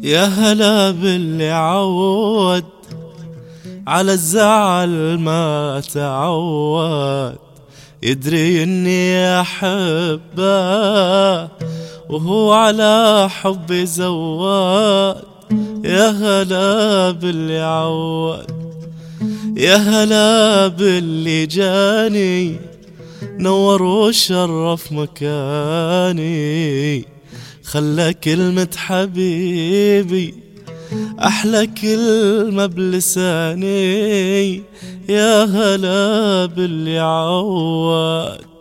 يا هلا باللي عود على الزعل ما تعود، يدري اني احبه وهو على حبي زود. يا هلا باللي عود، يا هلا باللي جاني نور وشرف مكاني، خلى كلمة حبيبي أحلى كلمة بلساني. يا هلا باللي عود.